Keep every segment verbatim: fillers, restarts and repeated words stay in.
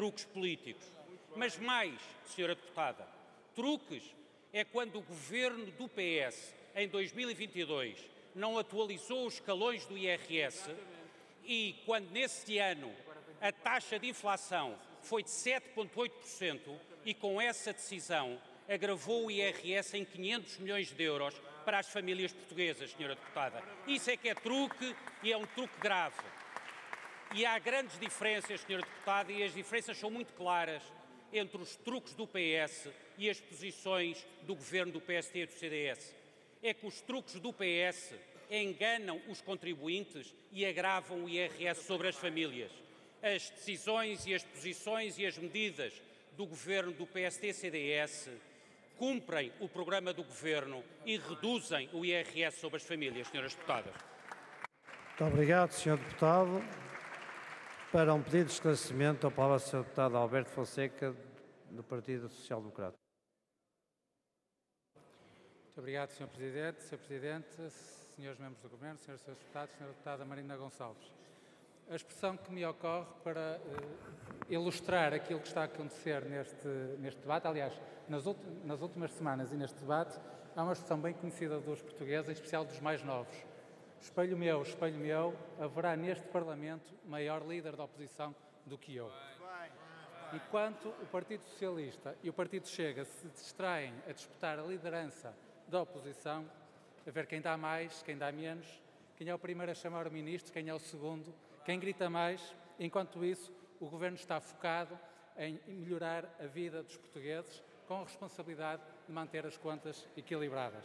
truques políticos. Mas mais, senhora deputada, truques é quando o governo do P S, em dois mil e vinte e dois, não atualizou os escalões do I R S e quando nesse ano a taxa de inflação foi de sete vírgula oito por cento e com essa decisão agravou o I R S em quinhentos milhões de euros para as famílias portuguesas, senhora deputada. Isso é que é truque e é um truque grave. E há grandes diferenças, senhora deputada, e as diferenças são muito claras entre os truques do P S e as posições do governo do P S D e do C D S. É que os truques do P S enganam os contribuintes e agravam o I R S sobre as famílias. As decisões e as posições e as medidas do governo do P S D e C D S cumprem o programa do governo e reduzem o I R S sobre as famílias, senhoras deputadas. Muito obrigado, senhor Deputado. Para um pedido de esclarecimento, a palavra ao senhor Deputado Alberto Fonseca, do Partido Social Democrata. Muito obrigado, senhor Presidente. senhor Presidente, senhores membros do Governo, senhores e senhores deputados, senhora Deputada Marina Gonçalves. A expressão que me ocorre para uh, ilustrar aquilo que está a acontecer neste, neste debate, aliás, nas, nas últimas semanas e neste debate, há uma expressão bem conhecida dos portugueses, em especial dos mais novos. Espelho meu, espelho meu, haverá neste Parlamento maior líder da oposição do que eu. Enquanto o Partido Socialista e o Partido Chega se distraem a disputar a liderança da oposição, a ver quem dá mais, quem dá menos, quem é o primeiro a chamar o ministro, quem é o segundo, quem grita mais. Enquanto isso, o Governo está focado em melhorar a vida dos portugueses com a responsabilidade de manter as contas equilibradas.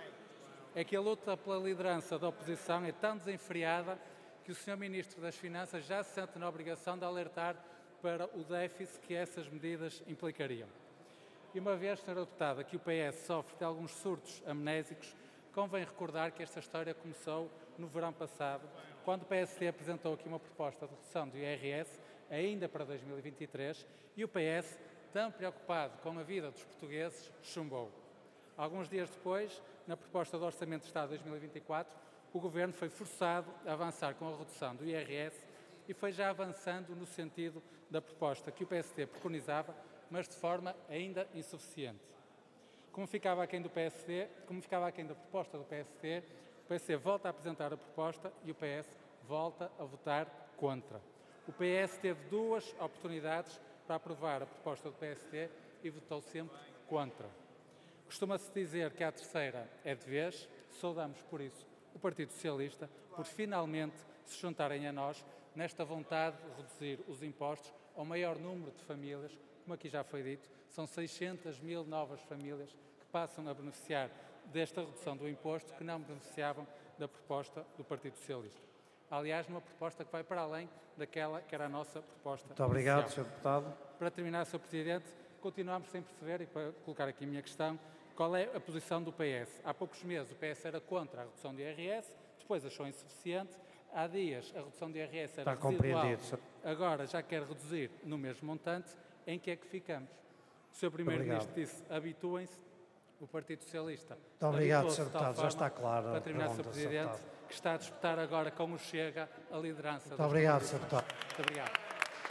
É que a luta pela liderança da oposição é tão desenfreada que o senhor Ministro das Finanças já se sente na obrigação de alertar para o déficit que essas medidas implicariam. E uma vez, senhora Deputada, que o P S sofre de alguns surtos amnésicos, convém recordar que esta história começou no verão passado, quando o P S D apresentou aqui uma proposta de redução do I R S, ainda para dois mil e vinte e três, e o P S, tão preocupado com a vida dos portugueses, chumbou. Alguns dias depois, na proposta do Orçamento de Estado de dois mil e vinte e quatro, o Governo foi forçado a avançar com a redução do I R S e foi já avançando no sentido da proposta que o P S D preconizava, mas de forma ainda insuficiente. Como ficava aquém do P S D, como ficava aquém da proposta do P S D, o P S D volta a apresentar a proposta e o P S volta a votar contra. O P S teve duas oportunidades para aprovar a proposta do P S D e votou sempre contra. Costuma-se dizer que a terceira é de vez, saudamos por isso o Partido Socialista, por finalmente se juntarem a nós nesta vontade de reduzir os impostos ao maior número de famílias. Como aqui já foi dito, são seiscentas mil novas famílias que passam a beneficiar desta redução do imposto que não beneficiavam da proposta do Partido Socialista. Aliás, numa proposta que vai para além daquela que era a nossa proposta. Muito obrigado, inicial. senhor Deputado. Para terminar, senhor Presidente, continuamos sem perceber, e para colocar aqui a minha questão, qual é a posição do P S. Há poucos meses o P S era contra a redução do I R S, depois achou insuficiente. Há dias a redução do I R S era Está residual, compreendido. agora já quer reduzir no mesmo montante. Em que é que ficamos? O senhor Primeiro-Ministro disse, habituem-se, o Partido Socialista. Muito obrigado, senhor Deputado. Já está claro. Para terminar, senhor Presidente, que está a disputar agora com o Chega a liderança. Muito obrigado, senhor Deputado. Muito obrigado.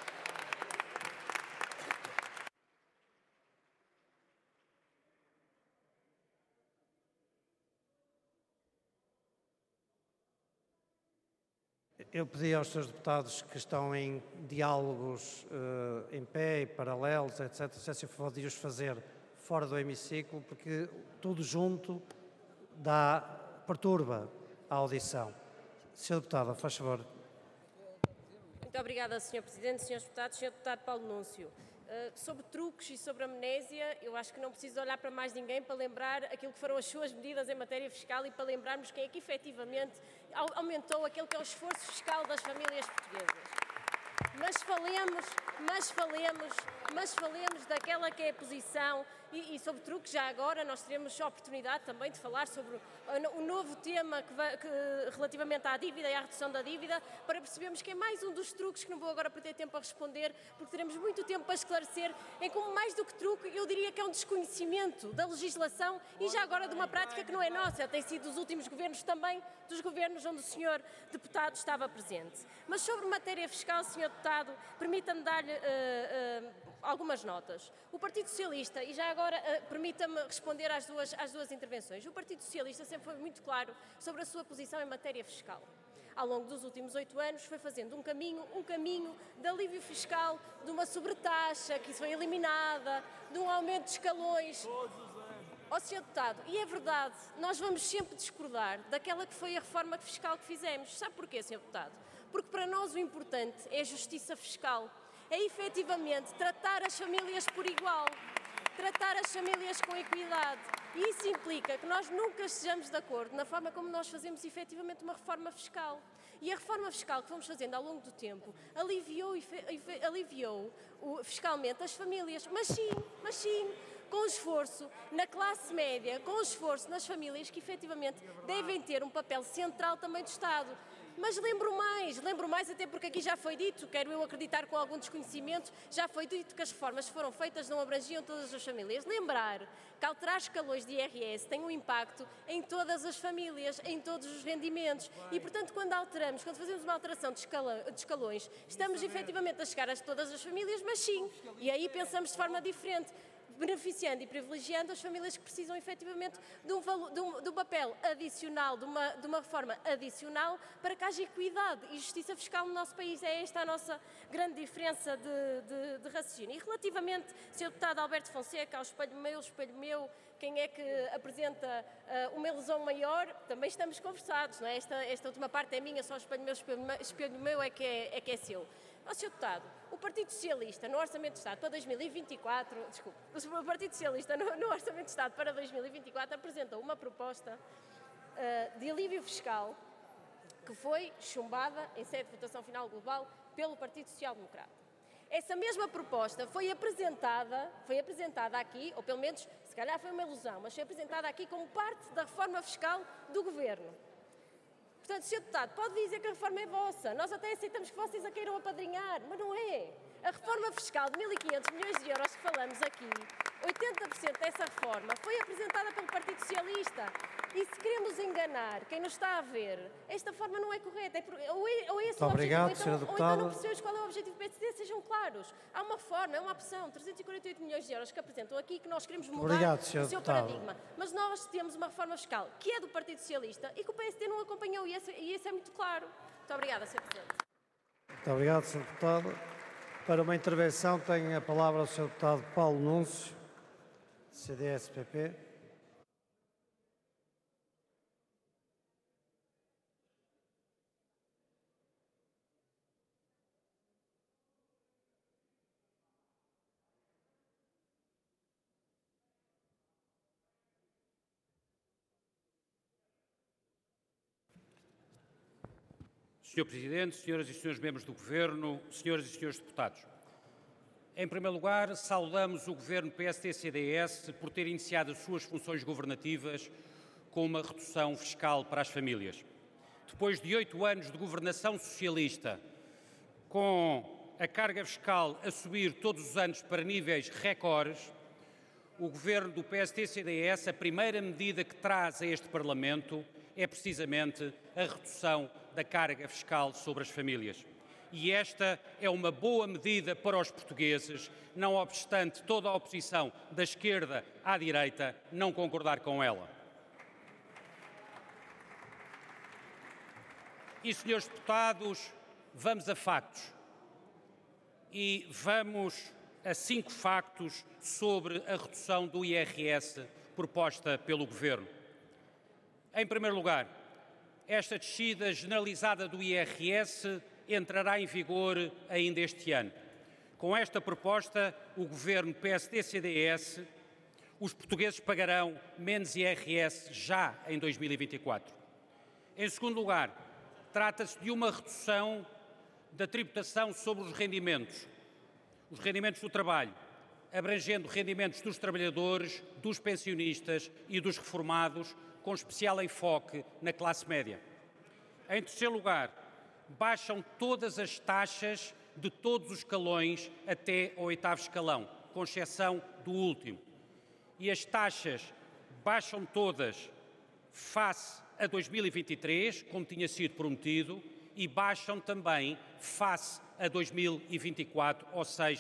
Eu pedi aos senhores deputados que estão em diálogos uh, em pé e paralelos, etcétera, se podem os fazer fora do hemiciclo, porque tudo junto dá, perturba a audição. senhor Deputado, faz favor. Muito obrigada, senhor Presidente, senhores Deputados. senhor Deputado Paulo Núncio, uh, sobre truques e sobre amnésia, eu acho que não preciso olhar para mais ninguém para lembrar aquilo que foram as suas medidas em matéria fiscal e para lembrarmos quem é que efetivamente aumentou aquele que é o esforço fiscal das famílias portuguesas. Mas falemos, mas falemos, mas falemos daquela que é a posição e, e sobre truques. Já agora nós teremos a oportunidade também de falar sobre o, o novo tema que vai, que, relativamente à dívida e à redução da dívida, para percebermos que é mais um dos truques que não vou agora perder tempo a responder, porque teremos muito tempo para esclarecer, em como mais do que truque, eu diria que é um desconhecimento da legislação e já agora de uma prática que não é nossa, tem sido dos últimos governos também, dos governos onde o senhor deputado estava presente. Mas sobre matéria fiscal, senhor deputado, permita-me dar-lhe uh, uh, algumas notas. O Partido Socialista, e já agora uh, permita-me responder às duas, às duas intervenções, o Partido Socialista sempre foi muito claro sobre a sua posição em matéria fiscal. Ao longo dos últimos oito anos foi fazendo um caminho, um caminho de alívio fiscal, de uma sobretaxa que foi eliminada, de um aumento de escalões. Ó senhor Deputado, e é verdade, nós vamos sempre discordar daquela que foi a reforma fiscal que fizemos. Sabe porquê, senhor Deputado? Porque para nós o importante é a justiça fiscal, é efetivamente tratar as famílias por igual, tratar as famílias com equidade. E isso implica que nós nunca estejamos de acordo na forma como nós fazemos efetivamente uma reforma fiscal. E a reforma fiscal que fomos fazendo ao longo do tempo aliviou, aliviou fiscalmente as famílias, mas sim, mas sim, com esforço na classe média, com esforço nas famílias que efetivamente devem ter um papel central também do Estado. Mas lembro mais, lembro mais até porque aqui já foi dito, quero eu acreditar com algum desconhecimento, já foi dito que as reformas que foram feitas não abrangiam todas as famílias. Lembrar que alterar escalões de I R S tem um impacto em todas as famílias, em todos os rendimentos. E, portanto, quando alteramos, quando fazemos uma alteração de, escala, de escalões, estamos efetivamente a chegar a todas as famílias, mas sim, e aí pensamos de forma diferente, beneficiando e privilegiando as famílias que precisam efetivamente de um, de um, de um papel adicional, de uma, de uma reforma adicional para que haja equidade e justiça fiscal no nosso país. É esta a nossa grande diferença de, de, de raciocínio. E relativamente, senhor Deputado Alberto Fonseca, ao espelho meu, espelho meu, quem é que apresenta uh, uma ilusão maior, também estamos conversados, não é? Esta, esta última parte é minha, só o espelho meu, espelho, espelho meu é que é, é que é seu. Ó, senhor Deputado, o Partido Socialista no Orçamento de Estado para dois mil e vinte e quatro, desculpe, o Partido Socialista no, no Orçamento de Estado para dois mil e vinte e quatro apresentou uma proposta uh, de alívio fiscal que foi chumbada em sede de votação final global pelo Partido Social Democrata. Essa mesma proposta foi apresentada, foi apresentada aqui, ou pelo menos, se calhar foi uma ilusão, mas foi apresentada aqui como parte da reforma fiscal do Governo. Portanto, senhor Deputado, pode dizer que a reforma é vossa. Nós até aceitamos que vocês a queiram apadrinhar, mas não é. A reforma fiscal de mil e quinhentos milhões de euros que falamos aqui, oitenta por cento dessa reforma foi apresentada pelo Partido Socialista. E se queremos enganar quem nos está a ver, esta forma não é correta. É por, ou, é, ou é esse Muito o obrigado, objetivo, ou então, ou então não percebemos qual é o objetivo do P S D, sejam claros. Há uma forma, é uma opção, trezentos e quarenta e oito milhões de euros que apresentam aqui que nós queremos mudar obrigado, o seu deputado. paradigma. Mas nós temos uma reforma fiscal que é do Partido Socialista e que o P S D não acompanhou, e isso é muito claro. Muito obrigada, senhor Presidente. Muito obrigado, senhor Deputado. Para uma intervenção tem a palavra o senhor Deputado Paulo Núncio, C D S P P. senhor Presidente, senhoras e senhores membros do Governo, senhoras e senhores deputados. Em primeiro lugar, saudamos o Governo P S D C D S por ter iniciado as suas funções governativas com uma redução fiscal para as famílias. Depois de oito anos de governação socialista, com a carga fiscal a subir todos os anos para níveis recordes, o Governo do P S D C D S, a primeira medida que traz a este Parlamento é precisamente a redução da carga fiscal sobre as famílias. E esta é uma boa medida para os portugueses, não obstante toda a oposição da esquerda à direita não concordar com ela. E, senhores deputados, vamos a factos. E vamos a cinco factos sobre a redução do I R S proposta pelo Governo. Em primeiro lugar, esta descida generalizada do I R S entrará em vigor ainda este ano. Com esta proposta, o Governo P S D C D S, os portugueses pagarão menos I R S já em dois mil e vinte e quatro. Em segundo lugar, trata-se de uma redução da tributação sobre os rendimentos, os rendimentos do trabalho, abrangendo rendimentos dos trabalhadores, dos pensionistas e dos reformados, com especial enfoque na classe média. Em terceiro lugar, baixam todas as taxas de todos os escalões até ao oitavo escalão, com exceção do último. E as taxas baixam todas face a dois mil e vinte e três, como tinha sido prometido, e baixam também face a dois mil e vinte e quatro, ou seja,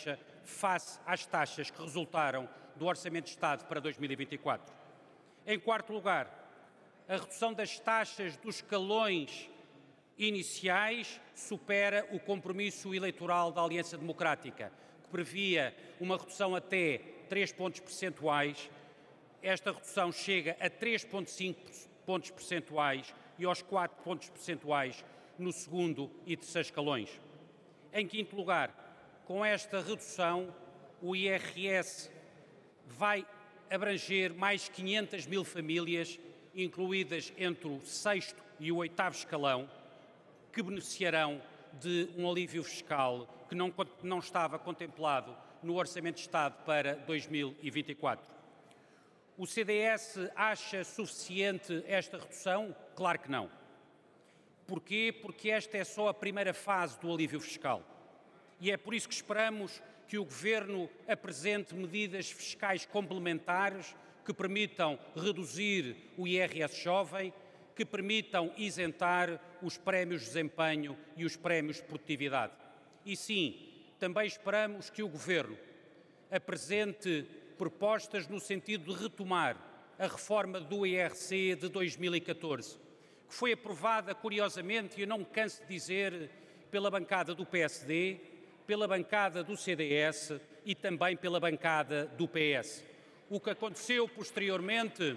face às taxas que resultaram do Orçamento de Estado para dois mil e vinte e quatro. Em quarto lugar, a redução das taxas dos escalões iniciais supera o compromisso eleitoral da Aliança Democrática, que previa uma redução até três pontos percentuais. Esta redução chega a três vírgula cinco pontos percentuais e aos quatro pontos percentuais no segundo e terceiro escalões. Em quinto lugar, com esta redução, o I R S vai abranger mais quinhentas mil famílias, incluídas entre o sexto e o oitavo escalão, que beneficiarão de um alívio fiscal que não, não estava contemplado no Orçamento de Estado para dois mil e vinte e quatro. O C D S acha suficiente esta redução? Claro que não. Porquê? Porque esta é só a primeira fase do alívio fiscal. E é por isso que esperamos que o Governo apresente medidas fiscais complementares que permitam reduzir o I R S jovem, que permitam isentar os prémios de desempenho e os prémios de produtividade. E sim, também esperamos que o Governo apresente propostas no sentido de retomar a reforma do I R C de dois mil e catorze, que foi aprovada, curiosamente, e eu não me canso de dizer, pela bancada do P S D, pela bancada do C D S e também pela bancada do P S. O que aconteceu posteriormente,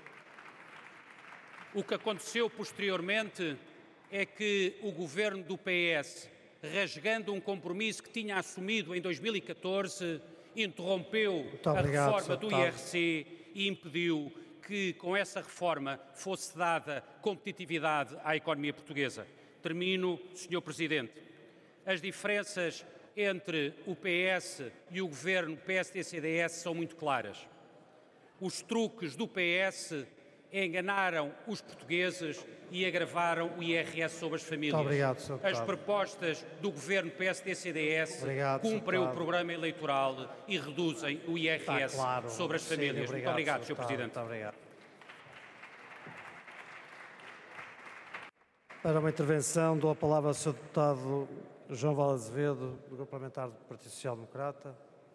o que aconteceu posteriormente é que o governo do P S, rasgando um compromisso que tinha assumido em dois mil e catorze, interrompeu a reforma do I R C e impediu que, com essa reforma, fosse dada competitividade à economia portuguesa. Termino, senhor Presidente. As diferenças entre o P S e o governo P S D C D S são muito claras. Os truques do P S enganaram os portugueses e agravaram o I R S sobre as famílias. Muito obrigado, senhor Deputado. As propostas do governo P S D C D S obrigado, cumprem o programa eleitoral e reduzem o I R S Está claro. sobre as Sim, famílias. obrigado, muito obrigado, senhor Deputado. Presidente. Muito obrigado. Para uma intervenção, dou a palavra ao senhor Deputado João Val Azevedo, do Grupo Parlamentar do Partido Social Democrata.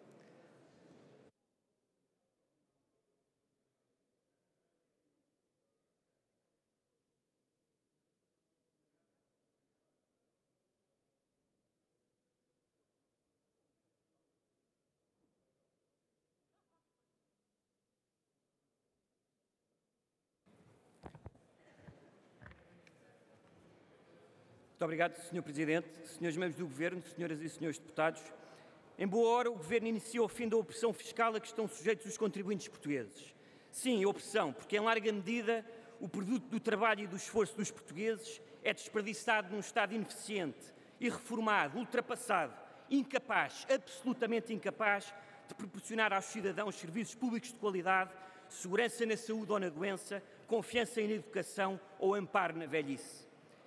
Muito obrigado, senhor Presidente, senhores membros do Governo, senhoras e senhores deputados. Em boa hora, o Governo iniciou o fim da opressão fiscal a que estão sujeitos os contribuintes portugueses. Sim, opressão, porque em larga medida o produto do trabalho e do esforço dos portugueses é desperdiçado num Estado ineficiente, irreformado, ultrapassado, incapaz, absolutamente incapaz, de proporcionar aos cidadãos serviços públicos de qualidade, segurança na saúde ou na doença, confiança na educação ou amparo na velhice.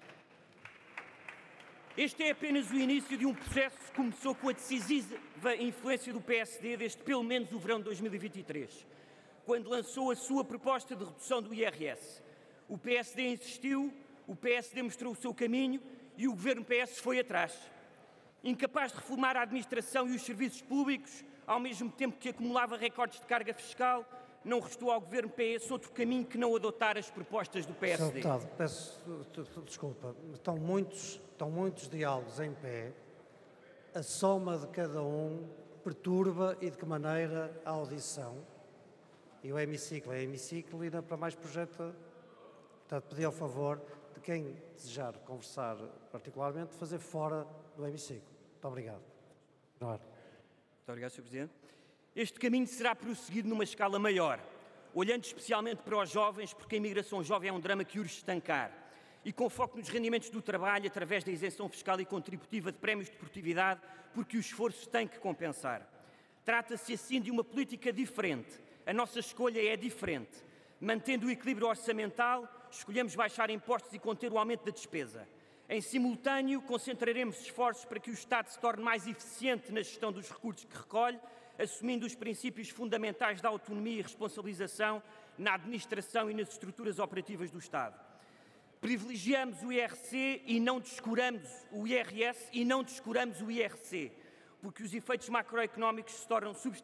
Este é apenas o início de um processo que começou com a decisiva influência do P S D desde pelo menos o verão de dois mil e vinte e três, quando lançou a sua proposta de redução do I R S. O P S D insistiu, o P S D mostrou o seu caminho e o governo P S foi atrás. Incapaz de reformar a administração e os serviços públicos, ao mesmo tempo que acumulava recordes de carga fiscal, não restou ao governo P S outro caminho que não adotar as propostas do P S D. senhor Deputado, peço desculpa, estão muitos, estão muitos diálogos em pé, a soma de cada um perturba e de que maneira a audição. E o hemiciclo é hemiciclo e, para mais, projeta. Portanto, pedir ao favor de quem desejar conversar particularmente, fazer fora do hemiciclo. Muito obrigado. Muito obrigado, senhor Presidente. Este caminho será prosseguido numa escala maior, olhando especialmente para os jovens, porque a imigração jovem é um drama que urge estancar, e com foco nos rendimentos do trabalho, através da isenção fiscal e contributiva de prémios de produtividade, porque o esforço tem que compensar. Trata-se assim de uma política diferente. A nossa escolha é diferente. Mantendo o equilíbrio orçamental, escolhemos baixar impostos e conter o aumento da despesa. Em simultâneo, concentraremos esforços para que o Estado se torne mais eficiente na gestão dos recursos que recolhe, assumindo os princípios fundamentais da autonomia e responsabilização na administração e nas estruturas operativas do Estado. Privilegiamos o I R C e não descuramos o I R S e não descuramos o I R C. porque os efeitos macroeconómicos se tornam substanciais